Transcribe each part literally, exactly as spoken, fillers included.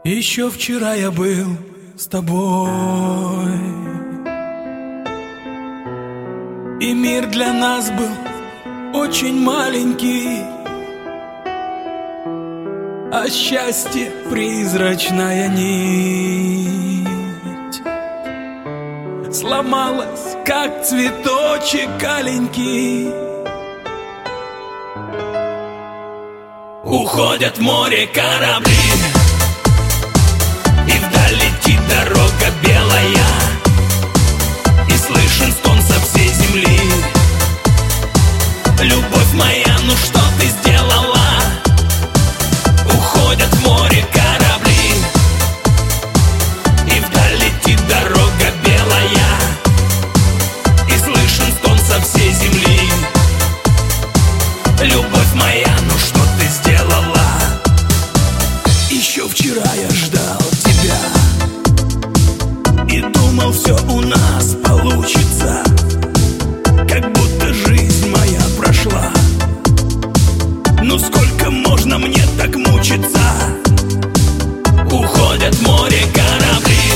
Еще вчера я был с тобой, и мир для нас был очень маленький, а счастье призрачная нить сломалась, как цветочек аленький. Уходят в море корабли, и вдаль летит дорога белая, и слышен стон со всей земли. Любовь моя, ну что ты сделала? Уходят в море корабли, и вдаль летит дорога белая, и слышен стон со всей земли. Любовь моя, ну что ты сделала? Еще вчера я ждал тебя и думал, все у нас получится, как будто жизнь моя прошла. Ну сколько можно мне так мучиться? Уходят в море корабли,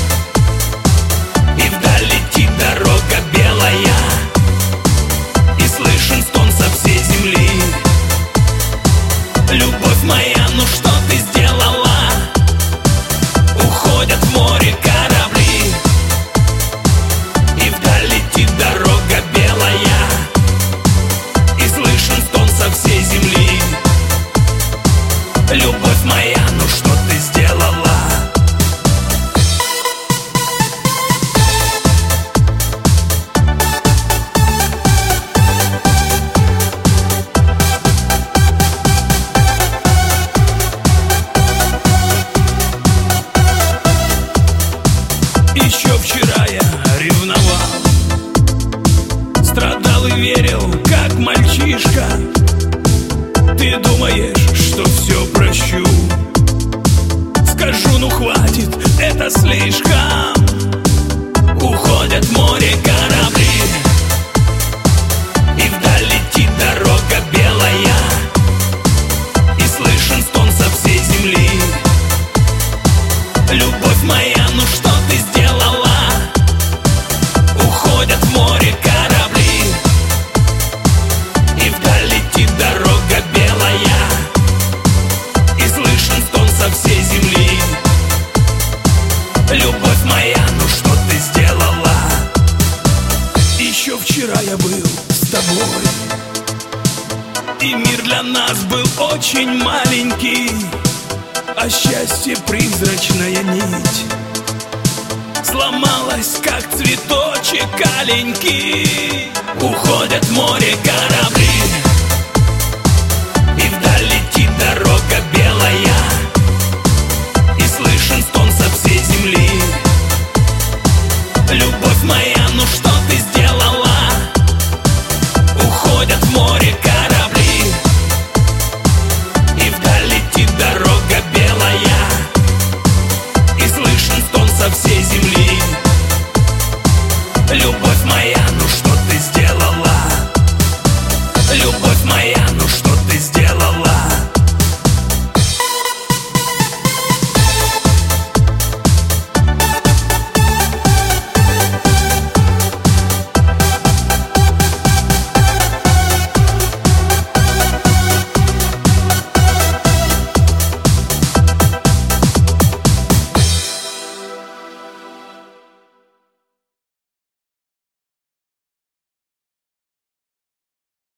и вдаль летит дорога белая, и слышен стон со всей земли. Любовь моя, ну что ты сделала? Уходят в море корабли, и вдаль летит дорога белая, и слышен стон со всей земли. Любовь моя, ну что ты сделала? Еще вчера я ревновал, страдал и верил, как мальчишка. Ты думаешь, что все прощу? Скажу, ну хватит, это слишком. Уходят в море корабли, и вдаль летит дорога белая, и слышен стон со всей земли. Любовь моя, ну что ты сделала? Уходят в море корабли, и вдаль летит дорога белая, и слышен стон со всей земли. Любовь моя, ну что ты сделала? Еще вчера я был с тобой, и мир для нас был очень маленький, а счастье призрачная нить сломалась, как цветочек аленький. Уходят в море корабли,